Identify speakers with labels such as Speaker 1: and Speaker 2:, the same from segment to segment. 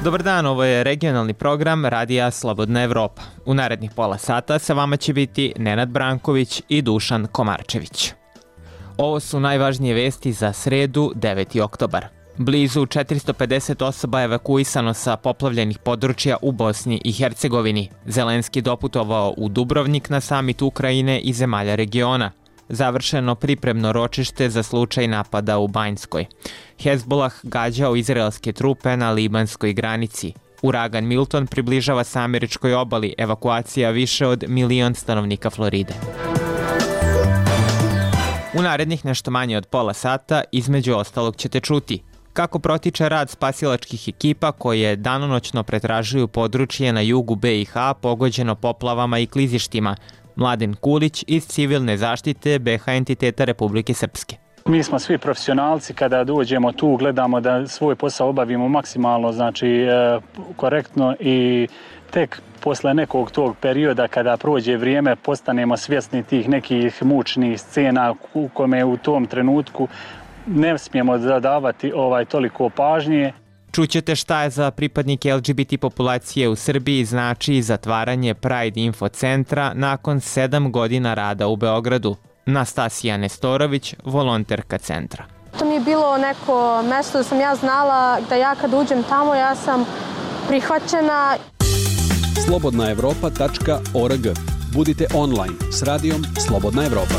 Speaker 1: Dobar dan, ovo je regionalni program Radija Slobodna Evropa. U narednih pola sata sa vama će biti Nenad Branković i Dušan Komarčević. Ovo su najvažnije vesti za sredu, 9. oktobar. Blizu 450 osoba evakuisano sa poplavljenih područja u Bosni i Hercegovini. Zelenski doputovao u Dubrovnik na samit Ukrajine i zemalja regiona. Završeno pripremno ročište za slučaj napada u Banjskoj. Hezbolah gađao izraelske trupe na libanskoj granici. Uragan Milton približava se američkoj obali, evakuacija više od 1 milion stanovnika Floride. U narednih nešto manje od pola sata, između ostalog ćete čuti kako protiče rad spasilačkih ekipa koje danonoćno pretražuju područje na jugu BiH pogođeno poplavama i klizištima. Mladen Kulić iz civilne zaštite BiH entiteta Republike Srpske.
Speaker 2: Mi smo svi profesionalci, kada dođemo tu gledamo da svoj posao obavimo maksimalno, korektno i tek posle nekog tog perioda kada prođe vrijeme postanemo svjesni tih nekih mučnih scena u kome u tom trenutku ne smijemo zadavati toliko pažnje.
Speaker 1: Čućete šta je za pripadnike LGBT populacije u Srbiji znači zatvaranje Pride Info centra nakon 7 godina rada u Beogradu. Nastasija Nestorović, volonterka centra.
Speaker 3: To mi je bilo neko mesto da sam ja znala da ja kad uđem tamo ja sam prihvaćena.
Speaker 4: Slobodnaevropa.org. Budite online s radijom Slobodna Evropa.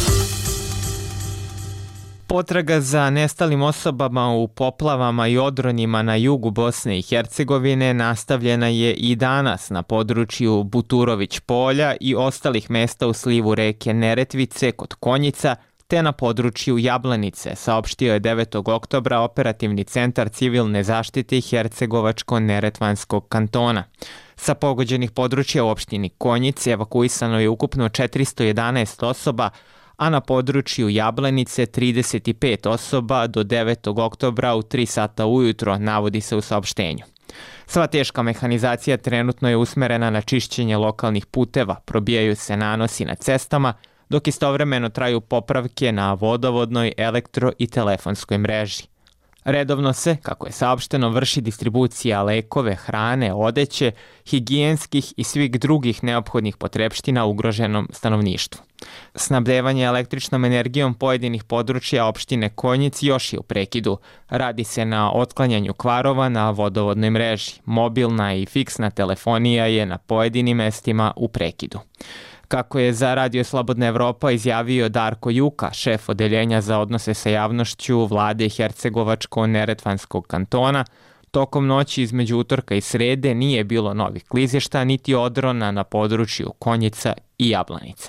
Speaker 1: Potraga za nestalim osobama u poplavama i odronima na jugu Bosne i Hercegovine nastavljena je i danas na području Buturović polja i ostalih mesta u slivu reke Neretvice kod Konjica, te na području Jablanice, saopštio je 9. oktobra operativni centar civilne zaštite Hercegovačko-Neretvanskog kantona. Sa pogođenih područja u opštini Konjic evakuisano je ukupno 411 osoba, a na području Jablanice 35 osoba do 9. oktobra u 3 sata ujutro, navodi se u saopštenju. Sva teška mehanizacija trenutno je usmerena na čišćenje lokalnih puteva, probijaju se nanosi na cestama, dok istovremeno traju popravke na vodovodnoj, elektro i telefonskoj mreži. Redovno se, kako je saopšteno, vrši distribucija lekove, hrane, odeće, higijenskih i svih drugih neophodnih potrepština ugroženom stanovništvu. Snabdevanje električnom energijom pojedinih područja opštine Konjic još je u prekidu. Radi se na otklanjanju kvarova na vodovodnoj mreži. Mobilna i fiksna telefonija je na pojedinim mestima u prekidu. Kako je za Radio Slobodna Evropa izjavio Darko Juka, šef odeljenja za odnose sa javnošću vlade Hercegovačko-Neretvanskog kantona, tokom noći između utorka i srede nije bilo novih klizišta niti odrona na području Konjica i Jablanice.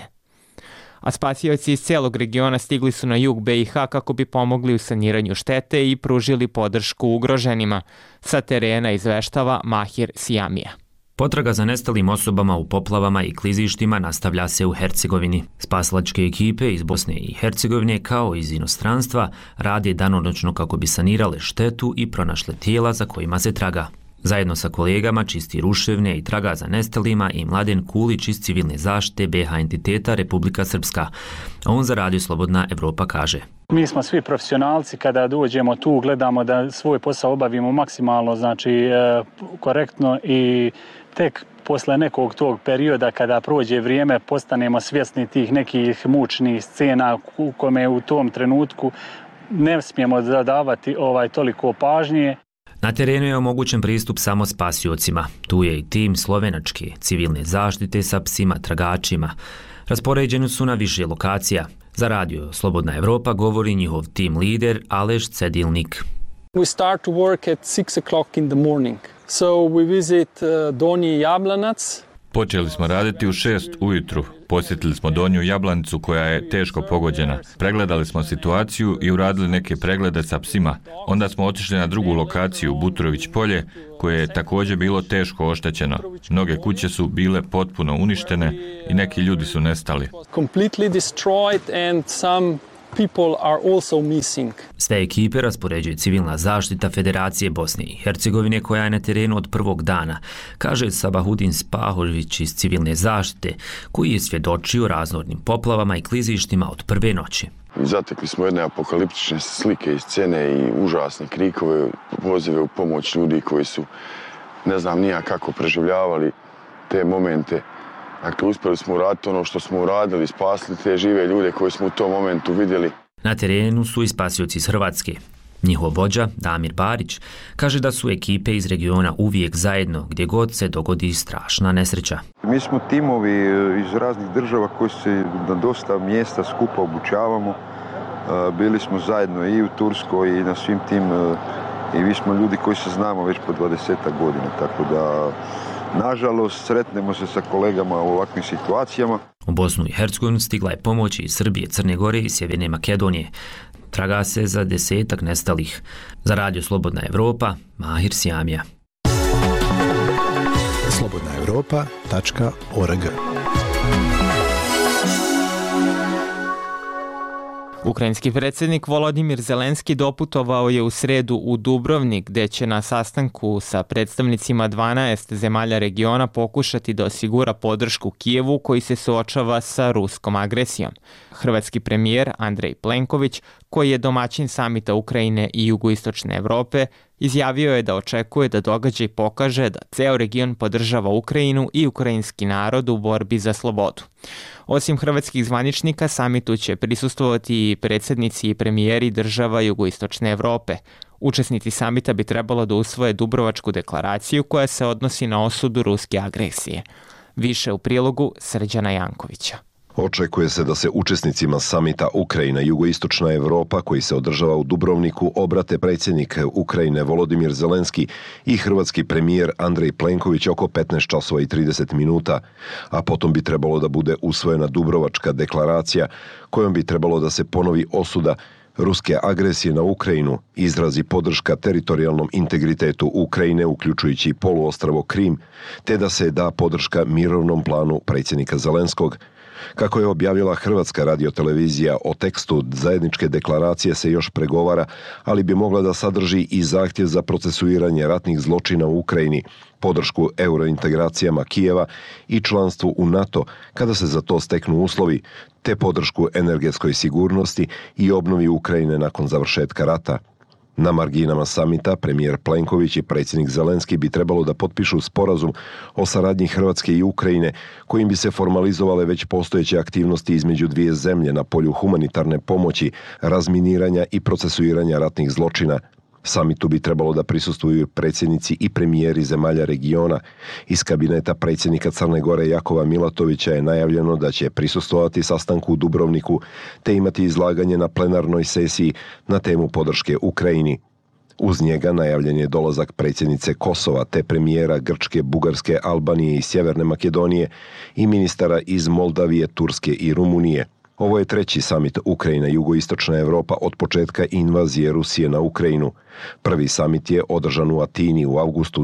Speaker 1: A spasioci iz celog regiona stigli su na jug BiH kako bi pomogli u saniranju štete i pružili podršku ugroženima. Sa terena izveštava Mahir Sijamija.
Speaker 5: Potraga za nestalim osobama u poplavama i klizištima nastavlja se u Hercegovini. Spasilačke ekipe iz Bosne i Hercegovine kao iz inostranstva rade danonoćno kako bi sanirale štetu i pronašle tijela za kojima se traga. Zajedno sa kolegama čisti ruševne i traga za nestalima i Mladen Kulić iz civilne zaštite BiH entiteta Republika Srpska. On za Radio Slobodna Evropa kaže:
Speaker 2: Mi smo svi profesionalci, kada dođemo tu gledamo da svoj posao obavimo maksimalno, korektno i tek posle nekog tog perioda kada prođe vrijeme postanemo svjesni tih nekih mučnih scena u kome u tom trenutku ne smijemo zadavati toliko pažnje.
Speaker 5: Na terenu je omogućen pristup samo spasiocima. Tu je i tim slovenačke civilne zaštite sa psima tragačima. Raspoređeni su na više lokacija. Za Radio Slobodna Evropa govori njihov tim lider Aleš Cedilnik.
Speaker 6: We start to work at 6 o'clock in the morning. So we visit Donji Jablanac.
Speaker 7: Počeli smo raditi u 6 ujutru. Posjetili smo Donju Jablanicu koja je teško pogođena. Pregledali smo situaciju i uradili neke preglede sa psima. Onda smo otišli na drugu lokaciju, Buturović polje, koje je također bilo teško oštećeno. Mnoge kuće su bile potpuno uništene i neki ljudi su nestali.
Speaker 6: Completely destroyed and some people are also missing.
Speaker 5: Sve ekipe raspoređuje civilna zaštita Federacije Bosne i Hercegovine koja je na terenu od prvog dana, kaže Sabahudin Spahović iz civilne zaštite, koji je svjedočio raznornim poplavama i klizištima od prve noći.
Speaker 8: Zatekli smo jedne apokaliptične slike i scene i užasne krikove, pozive u pomoć ljudi koji su ne znam nija kako preživljavali te momente. Dakle, uspjeli smo uraditi ono što smo uradili, spasili te žive ljude koje smo u tom momentu vidjeli.
Speaker 5: Na terenu su i spasioci iz Hrvatske. Njihov vođa, Damir Barić, kaže da su ekipe iz regiona uvijek zajedno gdje god se dogodi strašna nesreća.
Speaker 9: Mi smo timovi iz raznih država koji se na dosta mjesta skupa obučavamo. Bili smo zajedno i u Turskoj i na svim tim, i mi smo ljudi koji se znamo već po 20 godina, tako da nažalost sretnemo se sa kolegama u ovakvim situacijama.
Speaker 5: U Bosnu i Hercegovinu stigla je pomoć iz Srbije, Crne Gore i Sjeverne Makedonije. Traga se za 10 nestalih. Za Radio Slobodna Evropa, Mahir Sjamija.
Speaker 10: slobodnaevropa.org.
Speaker 1: Ukrajinski predsjednik Volodimir Zelenski doputovao je u sredu u Dubrovnik, gdje će na sastanku sa predstavnicima 12 zemalja regiona pokušati da osigura podršku Kijevu koji se suočava sa ruskom agresijom. Hrvatski premijer Andrej Plenković, koji je domaćin samita Ukrajine i jugoistočne Evrope, izjavio je da očekuje da događaj pokaže da ceo region podržava Ukrajinu i ukrajinski narod u borbi za slobodu. Osim hrvatskih zvaničnika, samitu će prisustvovati i predsjednici i premijeri država jugoistočne Evrope. Učesnici samita bi trebalo da usvoje Dubrovačku deklaraciju koja se odnosi na osudu ruske agresije. Više u prilogu Srđana Jankovića.
Speaker 11: Očekuje se da se učesnicima samita Ukrajina i jugoistočna Evropa koji se održava u Dubrovniku obrate predsjednik Ukrajine Volodimir Zelenski i hrvatski premijer Andrej Plenković oko 15 časova i 30 minuta, a potom bi trebalo da bude usvojena Dubrovačka deklaracija kojom bi trebalo da se ponovi osuda ruske agresije na Ukrajinu, izrazi podrška teritorijalnom integritetu Ukrajine uključujući poluostrvo Krim, te da se da podrška mirovnom planu predsjednika Zelenskog. Kako je objavila Hrvatska radiotelevizija, o tekstu zajedničke deklaracije se još pregovara, ali bi mogla da sadrži i zahtjev za procesuiranje ratnih zločina u Ukrajini, podršku eurointegracijama Kijeva i članstvu u NATO kada se za to steknu uslovi, te podršku energetskoj sigurnosti i obnovi Ukrajine nakon završetka rata. Na marginama samita premijer Plenković i predsjednik Zelenski bi trebalo da potpišu sporazum o saradnji Hrvatske i Ukrajine kojim bi se formalizovale već postojeće aktivnosti između dvije zemlje na polju humanitarne pomoći, razminiranja i procesuiranja ratnih zločina. Samitu bi trebalo da prisustvuju predsjednici i premijeri zemalja regiona. Iz kabineta predsjednika Crne Gore Jakova Milatovića je najavljeno da će prisustvovati sastanku u Dubrovniku te imati izlaganje na plenarnoj sesiji na temu podrške Ukrajini. Uz njega najavljen je dolazak predsjednice Kosova te premijera Grčke, Bugarske, Albanije i Sjeverne Makedonije i ministara iz Moldavije, Turske i Rumunije. Ovo je treći samit Ukrajina jugoistočna Evropa od početka invazije Rusije na Ukrajinu. Prvi samit je održan u Atini u avgustu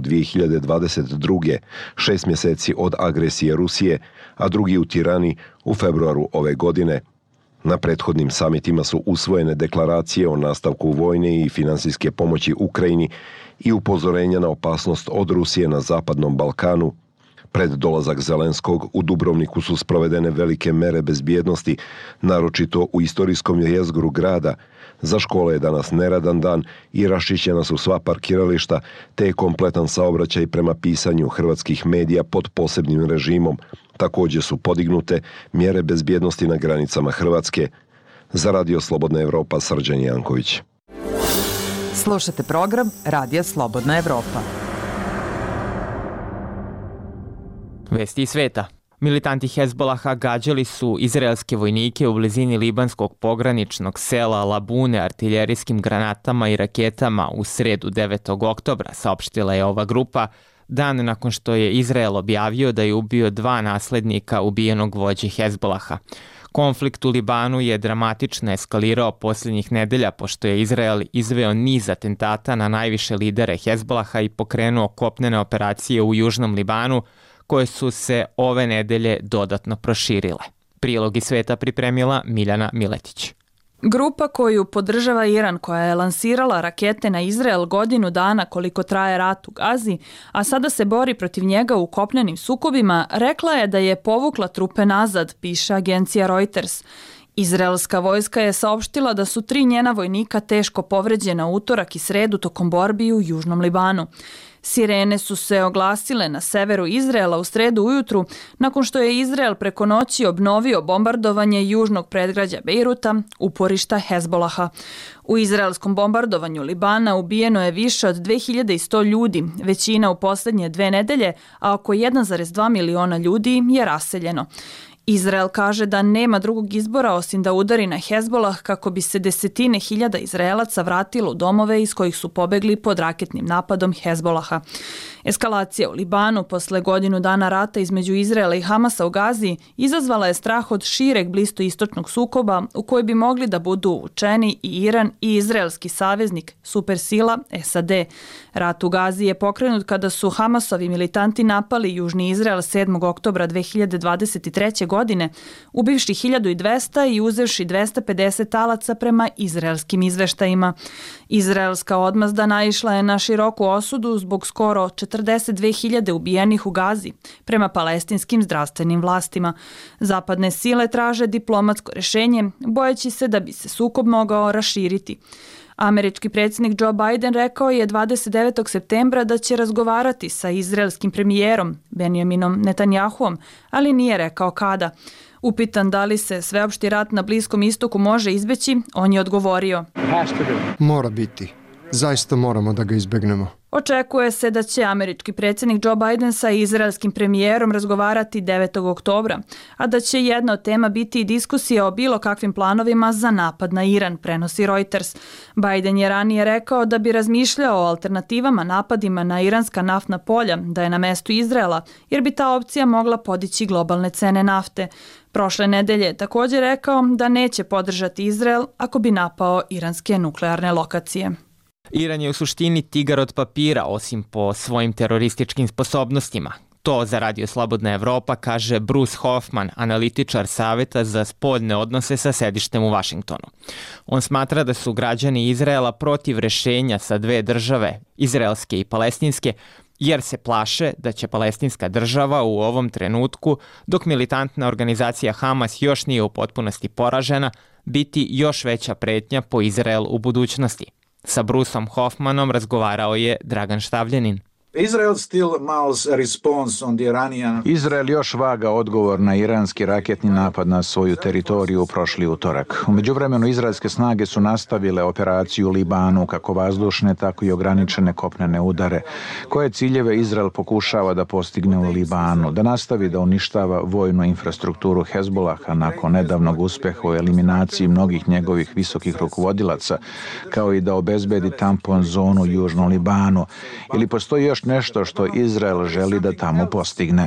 Speaker 11: 2022. 6 mjeseci od agresije Rusije, a drugi u Tirani u februaru ove godine. Na prethodnim samitima su usvojene deklaracije o nastavku vojne i finansijske pomoći Ukrajini i upozorenja na opasnost od Rusije na Zapadnom Balkanu. Pred dolazak Zelenskog u Dubrovniku su sprovedene velike mere bezbjednosti, naročito u istorijskom jezgru grada. Za škole je danas neradan dan i raščišćena su sva parkirališta, te je kompletan saobraćaj prema pisanju hrvatskih medija pod posebnim režimom. Također su podignute mjere bezbjednosti na granicama Hrvatske. Za Radio Slobodna Evropa, Srđan Janković.
Speaker 12: Slušate program Radija Slobodna Evropa.
Speaker 1: Vesti iz sveta. Militanti Hezbolaha gađali su izraelske vojnike u blizini libanskog pograničnog sela Labune artiljerijskim granatama i raketama u sredu 9. oktobra, saopštila je ova grupa, dan nakon što je Izrael objavio da je ubio 2 naslednika ubijenog vođe Hezbolaha. Konflikt u Libanu je dramatično eskalirao posljednjih nedelja pošto je Izrael izveo niz atentata na najviše lidere Hezbolaha i pokrenuo kopnene operacije u južnom Libanu, koje su se ove nedelje dodatno proširile. Prilog iz sveta pripremila Miljana Miletić.
Speaker 13: Grupa koju podržava Iran, koja je lansirala rakete na Izrael godinu dana koliko traje rat u Gazi, a sada se bori protiv njega u kopnenim sukobima, rekla je da je povukla trupe nazad, piše agencija Reuters. Izraelska vojska je saopštila da su 3 njena vojnika teško povređena utorak i sredu tokom borbi u južnom Libanu. Sirene su se oglasile na severu Izraela u sredu ujutru nakon što je Izrael preko noći obnovio bombardovanje južnog predgrađa Bejruta, uporišta Hezbolaha. U izraelskom bombardovanju Libana ubijeno je više od 2100 ljudi, većina u posljednje 2 nedelje, a oko 1,2 miliona ljudi je raseljeno. Izrael kaže da nema drugog izbora osim da udari na Hezbolah kako bi se desetine hiljada Izraelaca vratilo u domove iz kojih su pobegli pod raketnim napadom Hezbolaha. Eskalacija u Libanu posle godinu dana rata između Izraela i Hamasa u Gazi izazvala je strah od šireg bliskoistočnog sukoba u koji bi mogli da budu uvučeni i Iran i izraelski saveznik supersila SAD. Rat u Gazi je pokrenut kada su Hamasovi militanti napali južni Izrael 7. oktobra 2023. godine, ubivši 1200 i uzevši 250 talaca prema izraelskim izveštajima. Izraelska odmazda naišla je na široku osudu zbog skoro 42.000 ubijenih u Gazi, prema palestinskim zdravstvenim vlastima. Zapadne sile traže diplomatsko rešenje, bojeći se da bi se sukob mogao raširiti. Američki predsjednik Joe Biden rekao je 29. septembra da će razgovarati sa izraelskim premijerom Benjaminom Netanjahuom, ali nije rekao kada. Upitan da li se sveopšti rat na Bliskom istoku može izbeći, on je odgovorio:
Speaker 10: Mora biti. Zaista moramo da ga izbegnemo.
Speaker 13: Očekuje se da će američki predsjednik Joe Biden sa izraelskim premijerom razgovarati 9. oktobra, a da će jedna od tema biti i diskusija o bilo kakvim planovima za napad na Iran, prenosi Reuters. Biden je ranije rekao da bi razmišljao o alternativama napadima na iranska naftna polja, da je na mestu Izraela, jer bi ta opcija mogla podići globalne cene nafte. Prošle nedelje je također rekao da neće podržati Izrael ako bi napao iranske nuklearne lokacije.
Speaker 1: Iran je u suštini tigar od papira, osim po svojim terorističkim sposobnostima. To za Radio Slobodna Evropa kaže Bruce Hoffman, analitičar Saveta za spoljne odnose sa sedištem u Vašingtonu. On smatra da su građani Izraela protiv rešenja sa 2 države, izraelske i palestinske, jer se plaše da će palestinska država u ovom trenutku, dok militantna organizacija Hamas još nije u potpunosti poražena, biti još veća pretnja po Izrael u budućnosti. Sa Bruceom Hoffmanom razgovarao je Dragan Štavljanin.
Speaker 14: Izrael još vaga odgovor na iranski raketni napad na svoju teritoriju prošli utorak. U međuvremenu izraelske snage su nastavile operaciju u Libanu, kako vazdušne, tako i ograničene kopnene udare. Koje ciljeve Izrael pokušava da postigne u Libanu? Da nastavi da uništava vojnu infrastrukturu Hezbolaha nakon nedavnog uspeha u eliminaciji mnogih njegovih visokih rukovodilaca, kao i da obezbedi tampon zonu u južnom Libanu. Ili postoji još nešto što Izrael želi da tamo postigne?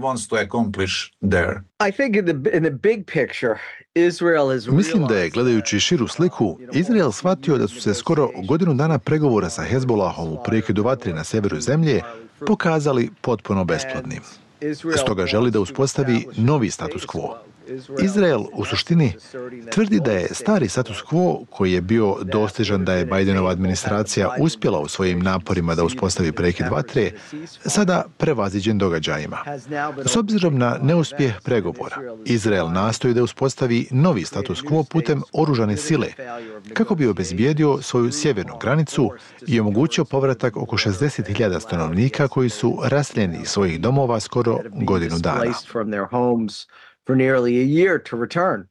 Speaker 15: Mislim da je, gledajući širu sliku, Izrael shvatio da su se skoro godinu dana pregovora sa Hezbolahom u prekidu vatre na severu zemlje pokazali potpuno besplodnim. Stoga želi da uspostavi novi status quo. Izrael u suštini tvrdi da je stari status quo, koji je bio dostižan da je Bidenova administracija uspjela u svojim naporima da uspostavi prekid vatre, sada prevaziđen događajima. S obzirom na neuspjeh pregovora, Izrael nastoji da uspostavi novi status quo putem oružane sile, kako bi obezbijedio svoju sjevernu granicu i omogućio povratak oko 60.000 stanovnika koji su raseljeni iz svojih domova skoro godinu dana.
Speaker 16: For nearly a year to return.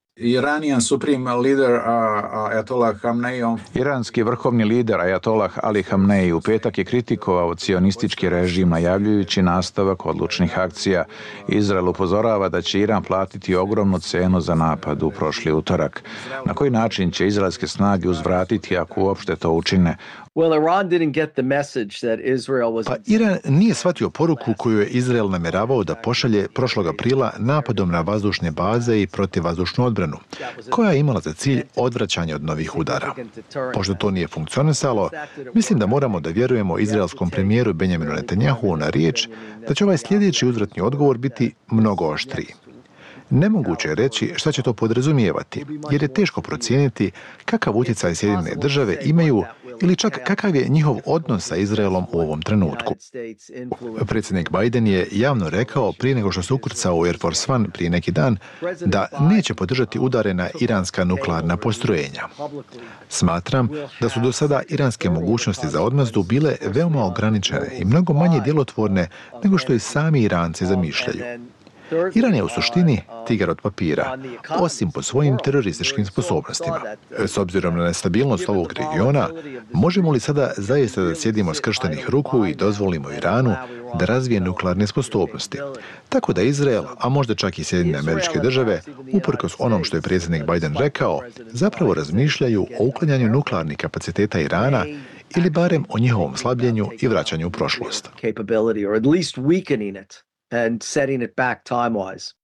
Speaker 14: Iranski vrhovni lider Ajatollah Ali Hamneji u petak je kritikovao cionistički režim najavljujući nastavak odlučnih akcija. Izrael upozorava da će Iran platiti ogromnu cenu za napad u prošli utorak. Na koji način će izraelske snage uzvratiti ako uopšte to učine?
Speaker 15: Pa Iran nije shvatio poruku koju je Izrael namjeravao da pošalje prošlog aprila napadom na vazdušne baze i protivvazdušnu odbranu, koja je imala za cilj odvraćanje od novih udara. Pošto to nije funkcionisalo, mislim da moramo da vjerujemo izraelskom premijeru Benjaminu Netanjahu na riječ da će ovaj sljedeći uzvratni odgovor biti mnogo oštriji. Nemoguće je reći šta će to podrazumijevati, jer je teško procijeniti kakav utjecaj Sjedinjene države imaju ili čak kakav je njihov odnos sa Izraelom u ovom trenutku. Predsjednik Biden je javno rekao prije nego što se ukrcao u Air Force One prije neki dan da neće podržati udare na iranska nuklearna postrojenja. Smatram da su do sada iranske mogućnosti za odmazdu bile veoma ograničene i mnogo manje djelotvorne nego što i sami Iranci zamišljaju. Iran je u suštini tigar od papira, osim po svojim terorističkim sposobnostima. S obzirom na nestabilnost ovog regiona, možemo li sada zaista da sjedimo skrštenih ruku i dozvolimo Iranu da razvije nuklearne sposobnosti? Tako da Izrael, a možda čak i Sjedinjene Američke Države, uprkos onom što je predsjednik Biden rekao, zapravo razmišljaju o uklanjanju nuklearnih kapaciteta Irana ili barem o njihovom slabljenju i vraćanju u prošlost.
Speaker 16: And setting it back time-wise.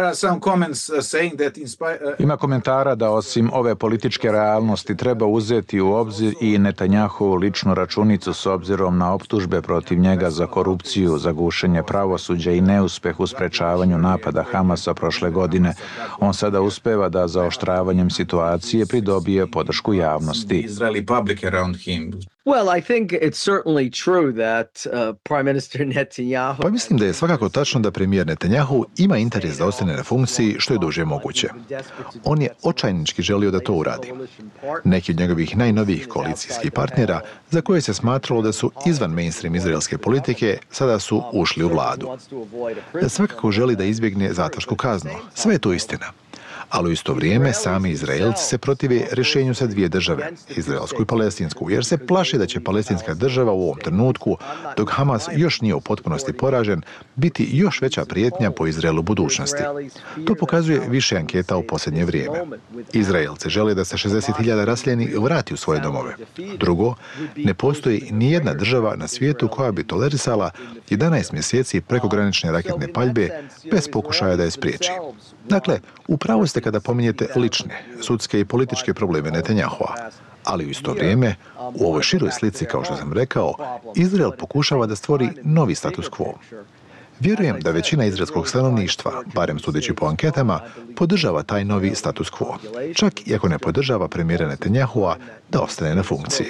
Speaker 14: Ima komentara da osim ove političke realnosti treba uzeti u obzir i Netanjahovu ličnu računicu s obzirom na optužbe protiv njega za korupciju, za gušenje pravosuđa i neuspeh u sprečavanju napada Hamasa prošle godine. On sada uspeva da zaoštravanjem situacije pridobije podršku javnosti.
Speaker 16: Well, I think it's certainly true that Prime Minister Netanyahu...
Speaker 15: Pa mislim da je svakako tačno da premijer Netanjahu ima interes da ostane na funkciji što je duže moguće. On je očajnički želio da to uradi. Neki od njegovih najnovijih koalicijskih partnera, za koje se smatralo da su izvan mainstream izraelske politike, sada su ušli u vladu. Svakako želi da izbjegne zatvorsku kaznu. Sve je to istina. Ali u isto vrijeme sami Izraelci se protive rješenju sa dvije države, izraelsku i palestinsku, jer se plaše da će palestinska država u ovom trenutku, dok Hamas još nije u potpunosti poražen, biti još veća prijetnja po Izraelu budućnosti. To pokazuje više anketa u posljednje vrijeme. Izraelci žele da se 60.000 raseljenih vrati u svoje domove. Drugo, ne postoji nijedna država na svijetu koja bi tolerisala 11 mjeseci prekogranične raketne paljbe bez pokušaja da je spriječi. Dakle, upravo ste kada pominjete lične, sudske i političke probleme Netanjahua, ali u isto vrijeme, u ovoj široj slici, kao što sam rekao, Izrael pokušava da stvori novi status quo. Vjerujem da većina izraelskog stanovništva, barem sudeći po anketama, podržava taj novi status quo, čak i ako ne podržava premijera Netanjahua da ostane na funkciji.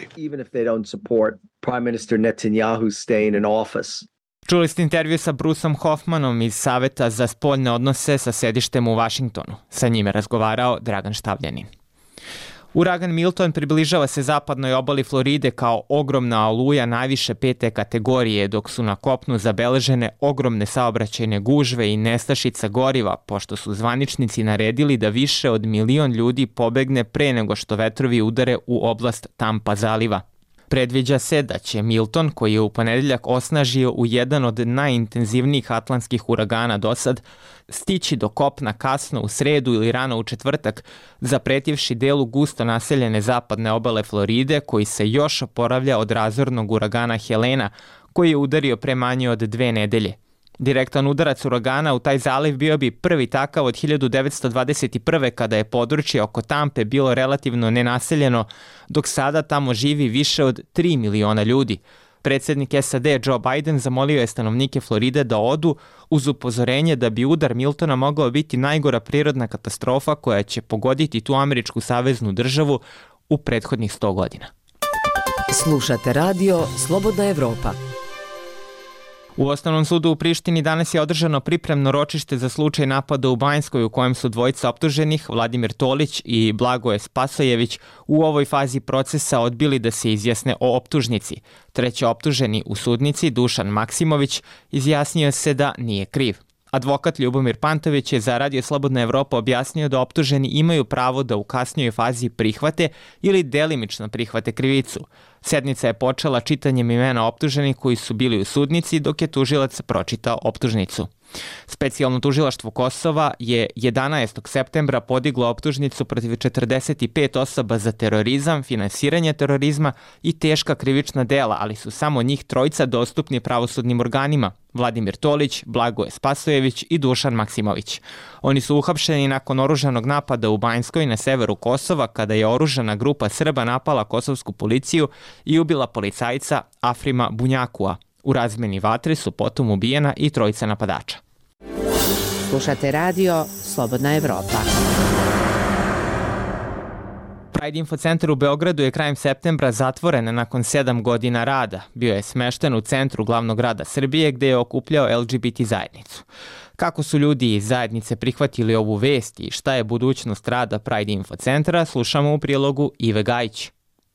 Speaker 1: Čuli ste intervju sa Bruceom Hoffmanom iz Saveta za spoljne odnose sa sedištem u Vašingtonu. Sa njime razgovarao Dragan Štavljanin. Uragan Milton približava se zapadnoj obali Floride kao ogromna oluja najviše 5. kategorije, dok su na kopnu zabeležene ogromne saobraćajne gužve i nestašica goriva, pošto su zvaničnici naredili da više od 1 milion ljudi pobegne pre nego što vetrovi udare u oblast Tampa zaliva. Predviđa se da će Milton, koji je u ponedeljak osnažio u jedan od najintenzivnijih atlantskih uragana dosad, stići do kopna kasno u sredu ili rano u četvrtak, zapretivši delu gusto naseljene zapadne obale Floride, koji se još oporavlja od razornog uragana Helena, koji je udario pre manje od 2 nedelje. Direktan udarac uragana u taj zaliv bio bi prvi takav od 1921. kada je područje oko Tampe bilo relativno nenaseljeno, dok sada tamo živi više od 3 miliona ljudi. Predsjednik SAD Joe Biden zamolio je stanovnike Floride da odu uz upozorenje da bi udar Miltona mogao biti najgora prirodna katastrofa koja će pogoditi tu američku saveznu državu u prethodnih 100 godina.
Speaker 17: Slušate radio Slobodna Evropa.
Speaker 1: U Osnovnom sudu u Prištini danas je održano pripremno ročište za slučaj napada u Banjskoj u kojem su dvojica optuženih, Vladimir Tolić i Blagoje Spasojević, u ovoj fazi procesa odbili da se izjasne o optužnici. Treći optuženi u sudnici, Dušan Maksimović, izjasnio se da nije kriv. Advokat Ljubomir Pantović je za Radio Slobodna Evropa objasnio da optuženi imaju pravo da u kasnijoj fazi prihvate ili delimično prihvate krivicu. Sednica je počela čitanjem imena optuženih koji su bili u sudnici dok je tužilac pročitao optužnicu. Specijalno tužilaštvo Kosova je 11. septembra podiglo optužnicu protiv 45 osoba za terorizam, finansiranje terorizma i teška krivična dela, ali su samo njih trojica dostupni pravosudnim organima: Vladimir Tolić, Blagoje Spasojević i Dušan Maksimović. Oni su uhapšeni nakon oružanog napada u Banjskoj na severu Kosova, kada je oružana grupa Srba napala kosovsku policiju i ubila policajca Afrima Bunjakua. U razmeni vatre su potom ubijena i trojica napadača.
Speaker 17: Slušate radio Slobodna Evropa.
Speaker 1: Pride Info Centar u Beogradu je krajem septembra zatvoren nakon 7 godina rada. Bio je smešten u centru glavnog grada Srbije gde je okupljao LGBT zajednicu. Kako su ljudi iz zajednice prihvatili ovu vest i šta je budućnost rada Pride Info Centra, slušamo u prilogu Ive Gajić.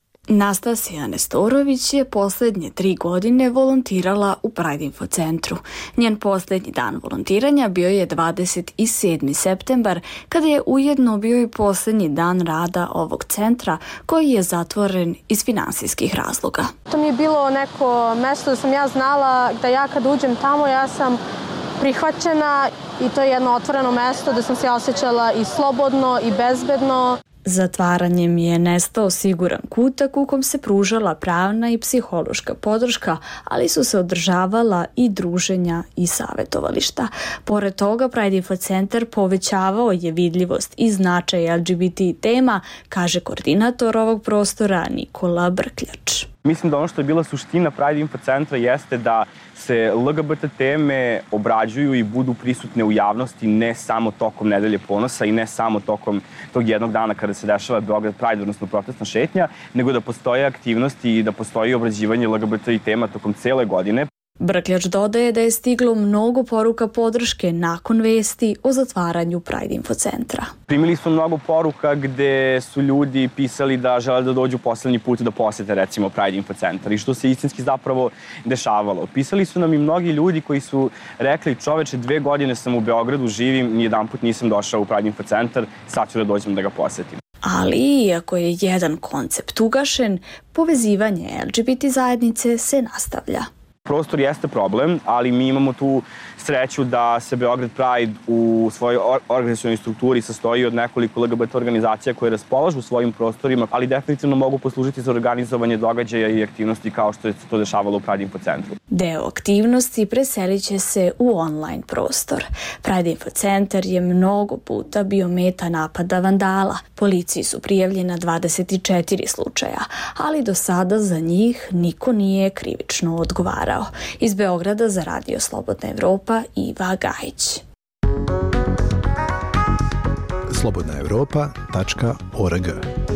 Speaker 18: Nastasija Nestorović je poslednje 3 godine volontirala u Pride Info Centru. Njen poslednji dan volontiranja bio je 27. septembar, kada je ujedno bio i poslednji dan rada ovog centra, koji je zatvoren iz finansijskih razloga.
Speaker 3: To mi je bilo neko mesto da sam ja znala da ja kad uđem tamo ja sam prihvaćena i to je jedno otvoreno mesto da sam se osjećala i slobodno i bezbedno.
Speaker 18: Zatvaranjem je nestao siguran kutak u kom se pružala pravna i psihološka podrška, ali su se održavala i druženja i savjetovališta. Pored toga, Pride Info Centar povećavao je vidljivost i značaj LGBT tema, kaže koordinator ovog prostora Nikola Brkljač.
Speaker 19: Mislim da ono što je bila suština Pride Info Centra jeste da se LGBT teme obrađuju i budu prisutne u javnosti ne samo tokom Nedelje ponosa i ne samo tokom tog jednog dana kada se dešava Beograd Pride, odnosno protestna šetnja, nego da postoje aktivnosti i da postoji obrađivanje LGBT tema tokom cele godine.
Speaker 18: Brkljač dodaje da je stiglo mnogo poruka podrške nakon vesti o zatvaranju Pride Info Centra.
Speaker 19: Primili smo mnogo poruka gde su ljudi pisali da žele da dođu poslednji put da posete recimo Pride Info Centar i što se istinski zapravo dešavalo. Pisali su nam i mnogi ljudi koji su rekli: čoveče, 2 godine sam u Beogradu, živim, nijedanput nisam došao u Pride Info Centar, sad ću da dođem da ga posetim.
Speaker 18: Ali, iako je jedan koncept ugašen, povezivanje LGBT zajednice se nastavlja.
Speaker 19: Prostor jeste problem, ali mi imamo tu sreću da se Beograd Pride u svojoj organizacionoj strukturi sastoji od nekoliko LGBT organizacija koje raspolažu svojim prostorima, ali definitivno mogu poslužiti za organizovanje događaja i aktivnosti kao što je to dešavalo u Pride Info Centru.
Speaker 18: Deo aktivnosti preselit će se u online prostor. Pride Info Centar je mnogo puta bio meta napada vandala. Policiji su prijavljena 24 slučaja, ali do sada za njih niko nije krivično odgovarao. Iz Beograda za Radio Slobodna Evropa, Iva Gajić.
Speaker 15: slobodnaevropa.org.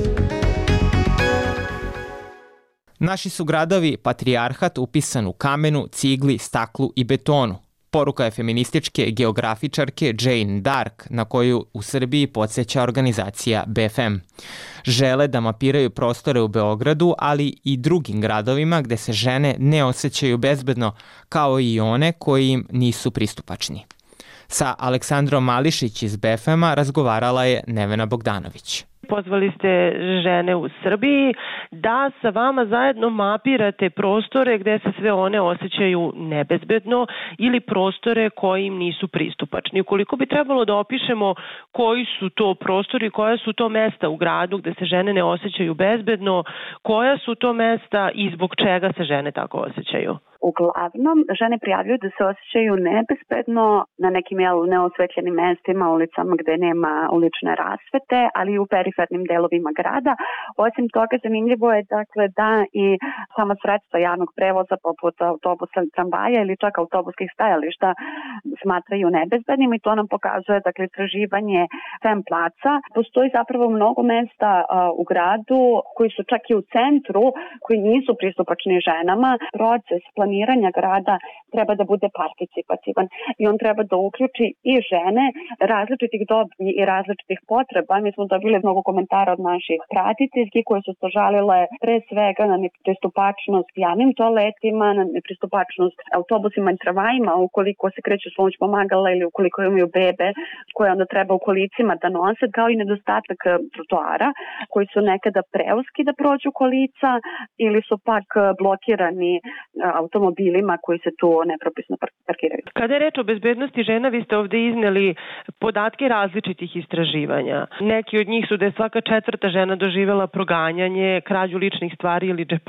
Speaker 1: Naši su gradovi patrijarhat upisan u kamenu, cigli, staklu i betonu. Poruka je feminističke geografičarke Jane Dark, na koju u Srbiji podsjeća organizacija BFM. Žele da mapiraju prostore u Beogradu, ali i drugim gradovima gde se žene ne osjećaju bezbedno, kao i one koji im nisu pristupačni. Sa Aleksandrom Mališić iz BFM-a razgovarala je Nevena Bogdanović.
Speaker 20: Pozvali ste žene u Srbiji da sa vama zajedno mapirate prostore gde se sve one osjećaju nebezbedno ili prostore koji im nisu pristupačni. Ukoliko bi trebalo da opišemo koji su to prostori, koja su to mesta u gradu gde se žene ne osjećaju bezbedno, koja su to mesta i zbog čega se žene tako osjećaju?
Speaker 21: Uglavnom, žene prijavljuju da se osjećaju nebezbedno na nekim neosvetljenim mestima, ulicama gde nema ulične rasvete, ali i u perifernim delovima grada. Osim toga, zanimljivo je dakle da i sama sredstva javnog prevoza poput autobusa, tramvaja ili čak autobuskih stajališta smatraju nebezbednim i to nam pokazuje dakle istraživanje FEM placa. Postoji zapravo mnogo mesta u gradu koji su čak i u centru, koji nisu pristupačni ženama. Proces planiranja grada treba da bude participativan i on treba da uključi i žene različitih dobi i različitih potreba. Mi smo dobili mnogo komentara od naših pratiteljki koje su se žalile pre svega na nepristupačnost javnim toaletima, na nepristupačnost autobusima i tramvajima ukoliko se kreću s pomoć pomagala ili ukoliko imaju bebe koje onda treba u kolicima da nose, kao i nedostatak trotoara koji su nekada preuski da prođu kolica ili su pak blokirani automobilima koji se tu nepropisno parkiraju.
Speaker 20: Kada je reč o bezbednosti žena, vi ste ovde izneli podatke različitih istraživanja. Neki od njih su da je svaka 4. žena doživela proganjanje, krađu ličnih stvari ili džeparenje.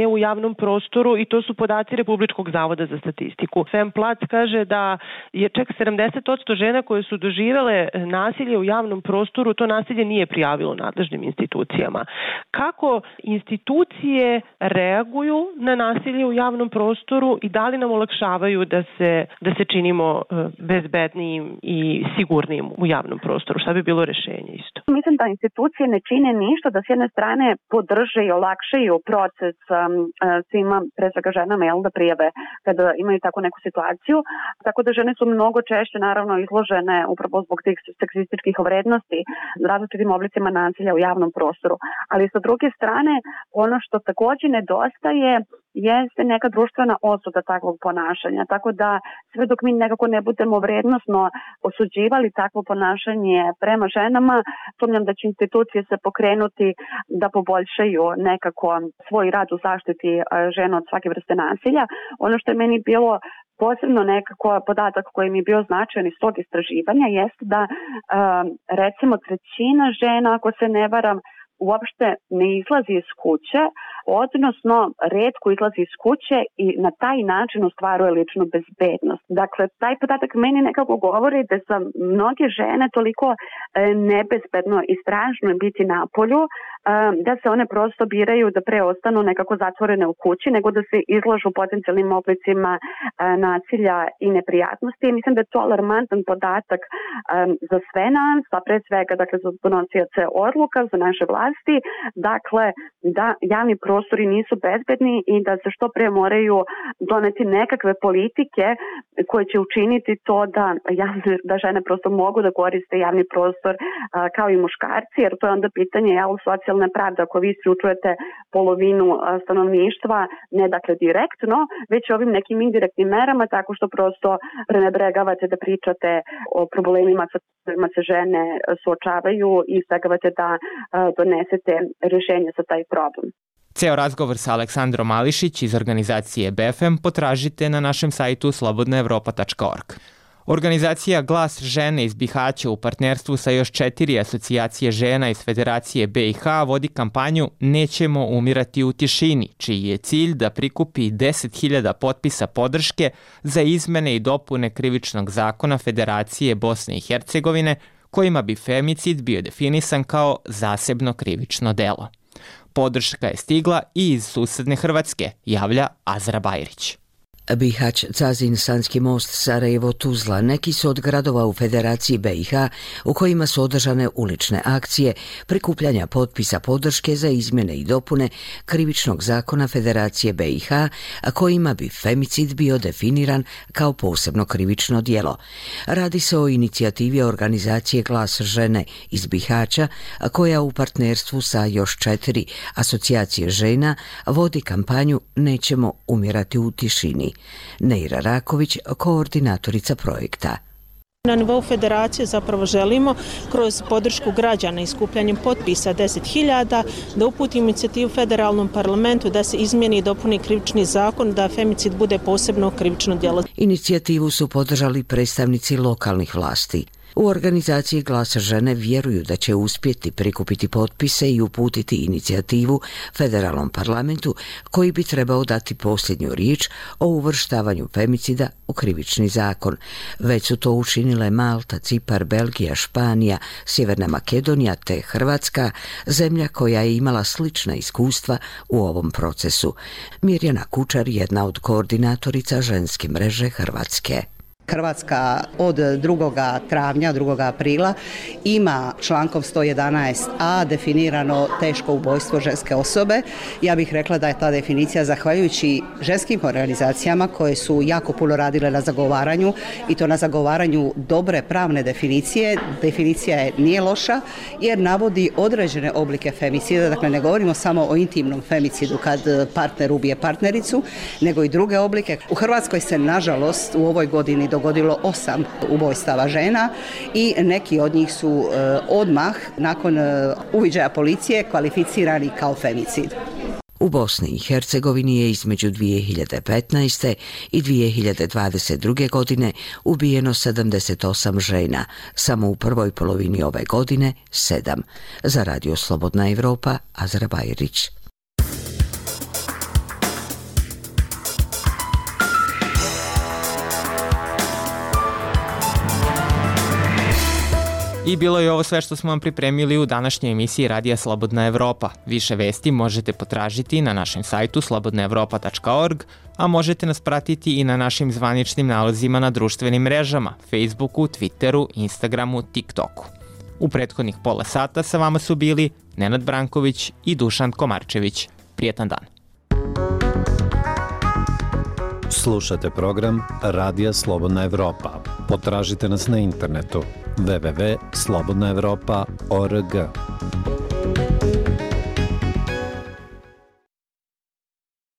Speaker 20: nasilje u javnom prostoru i to su podaci Republičkog zavoda za statistiku. Femplac kaže da je čak 70% žena koje su doživele nasilje u javnom prostoru, to nasilje nije prijavilo nadležnim institucijama. Kako institucije reaguju na nasilje u javnom prostoru i da li nam olakšavaju da se činimo bezbednijim i sigurnijim u javnom prostoru? Šta bi bilo rešenje isto?
Speaker 21: Mislim da institucije ne čine ništa da s jedne strane podrže i olakšaju proces svima, pre svega ženama, da prijave kada imaju tako neku situaciju. Tako da žene su mnogo češće naravno izložene upravo zbog tih seksističkih vrednosti različitim oblicima nasilja u javnom prostoru. Ali sa druge strane, ono što takođe nedostaje jeste neka društvena osuda takvog ponašanja. Tako da sve dok mi nekako ne budemo vrednosno osuđivali takvo ponašanje prema ženama, sumnjam da će institucije se pokrenuti da poboljšaju nekako svoj rad u zaštiti žena od svake vrste nasilja. Ono što je meni bilo posebno nekako podatak koji mi je bio značajan iz tog istraživanja jeste da recimo 1/3 žena, ako se ne varam, uopšte ne izlazi iz kuće, odnosno retko izlazi iz kuće i na taj način ostvaruje ličnu bezbednost. Dakle, taj podatak meni nekako govori da su mnoge žene toliko nebezbedno i strašno biti na polju, da se one prosto biraju da pre ostanu nekako zatvorene u kući, nego da se izlažu potencijalnim oblicima nasilja i neprijatnosti. I mislim da je to alarmantan podatak za sve nas, a pre svega dakle, za donosioce odluka, za naše vlasti, dakle da javni prostori nisu bezbedni i da se što pre moraju doneti nekakve politike koje će učiniti to da žene prosto mogu da koriste javni prostor kao i muškarci, jer to je onda pitanje socijalne pravde. Ako vi isključujete polovinu stanovništva, ne dakle direktno, već ovim nekim indirektnim merama, tako što prosto prenebregavate da pričate o problemima sa kojima se žene suočavaju i izbegavate da donesete rješenje za taj problem.
Speaker 1: Ceo razgovor sa Aleksandrom Mališić iz organizacije BFM potražite na našem sajtu slobodnaevropa.org. Organizacija Glas žene iz Bihaća u partnerstvu sa još 4 asocijacije žena iz Federacije BiH vodi kampanju Nećemo umirati u tišini, čiji je cilj da prikupi 10.000 potpisa podrške za izmene i dopune Krivičnog zakona Federacije Bosne i Hercegovine, kojima bi femicid bio definisan kao zasebno krivično delo. Podrška je stigla i iz susedne Hrvatske, javlja Azra Bajrić.
Speaker 4: Bihać, Cazin, Sanski most, Sarajevo, Tuzla, neki su od gradova u Federaciji BiH u kojima su održane ulične akcije prikupljanja potpisa podrške za izmjene i dopune Krivičnog zakona Federacije BiH, a kojima bi femicid bio definiran kao posebno krivično djelo. Radi se o inicijativi organizacije Glas žene iz Bihaća, koja u partnerstvu sa još 4 asocijacije žena vodi kampanju Nećemo umirati u tišini. Neira Raković, koordinatorica projekta.
Speaker 22: Na nivou federacije zapravo želimo kroz podršku građana i skupljanjem potpisa 10.000 da uputimo inicijativu federalnom parlamentu da se izmijeni i dopuni krivični zakon da femicid bude posebno krivično djelo.
Speaker 4: Inicijativu su podržali predstavnici lokalnih vlasti. U organizaciji Glas žene vjeruju da će uspjeti prikupiti potpise i uputiti inicijativu federalnom parlamentu koji bi trebao dati posljednju riječ o uvrštavanju femicida u krivični zakon. Već su to učinile Malta, Cipar, Belgija, Španija, Sjeverna Makedonija te Hrvatska, zemlja koja je imala slična iskustva u ovom procesu. Mirjana Kučar, jedna od koordinatorica ženske mreže Hrvatske.
Speaker 23: Hrvatska od 2. travnja, 2. aprila ima člankom 111a definirano teško ubojstvo ženske osobe. Ja bih rekla da je ta definicija zahvaljujući ženskim organizacijama koje su jako puno radile na zagovaranju i to na zagovaranju dobre pravne definicije. Definicija nije loša jer navodi određene oblike femicida, dakle ne govorimo samo o intimnom femicidu kad partner ubije partnericu, nego i druge oblike. U Hrvatskoj se nažalost u ovoj godini dogodilo 8 ubojstava žena i neki od njih su odmah nakon uviđaja policije kvalificirani kao femicid.
Speaker 4: U Bosni i Hercegovini je između 2015. i 2022. godine ubijeno 78 žena, samo u prvoj polovini ove godine 7. Za Radio Slobodna Evropa, Azra Bajrić.
Speaker 1: I bilo je ovo sve što smo vam pripremili u današnjoj emisiji Radija Slobodna Evropa. Više vesti možete potražiti na našem sajtu slobodnaevropa.org, a možete nas pratiti i na našim zvaničnim nalozima na društvenim mrežama, Facebooku, Twitteru, Instagramu, TikToku. U prethodnih pola sata sa vama su bili Nenad Branković i Dušan Komarčević. Prijetan dan.
Speaker 2: Slušate program Radija Slobodna Evropa. Potražite nas na internetu www.slobodnaevropa.org.